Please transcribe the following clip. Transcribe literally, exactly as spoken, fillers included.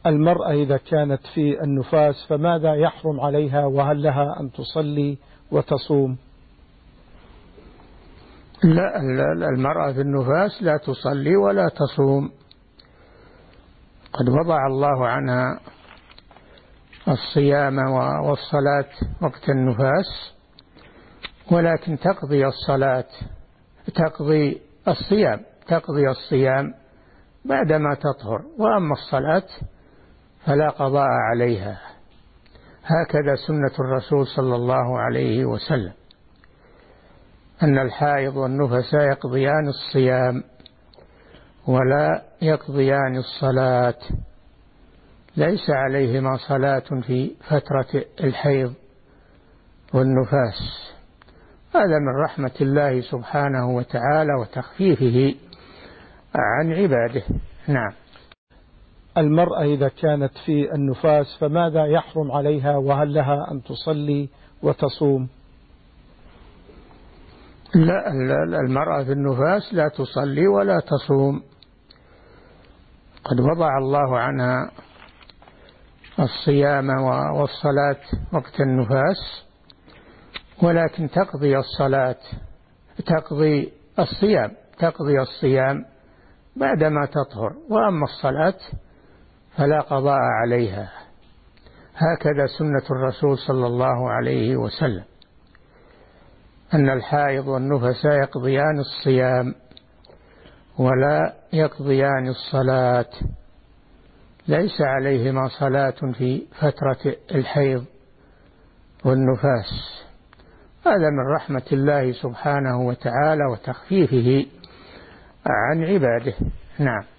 المرأة إذا كانت في النفاس فماذا يحرم عليها، وهل لها أن تصلي وتصوم؟ لا، المرأة في النفاس لا تصلي ولا تصوم، قد وضع الله عنها الصيام والصلاة وقت النفاس، ولكن تقضي الصلاة تقضي الصيام تقضي الصيام بعدما تطهر، وأما الصلاة فلا قضاء عليها. هكذا سنة الرسول صلى الله عليه وسلم، أن الحائض والنفساء يقضيان الصيام ولا يقضيان الصلاة، ليس عليهما صلاة في فترة الحيض والنفاس. هذا من رحمة الله سبحانه وتعالى وتخفيفه عن عباده. نعم. المرأة إذا كانت في النفاس فماذا يحرم عليها، وهل لها أن تصلي وتصوم؟ لا، المرأة في النفاس لا تصلي ولا تصوم، قد وضع الله عنها الصيام والصلاة وقت النفاس، ولكن تقضي الصلاة تقضي الصيام تقضي الصيام بعدما تطهر، وأما الصلاة فلا قضاء عليها. هكذا سنة الرسول صلى الله عليه وسلم، أن الحائض والنفساء يقضيان الصيام ولا يقضيان الصلاة، ليس عليهما صلاة في فترة الحيض والنفاس. هذا من رحمة الله سبحانه وتعالى وتخفيفه عن عباده. نعم.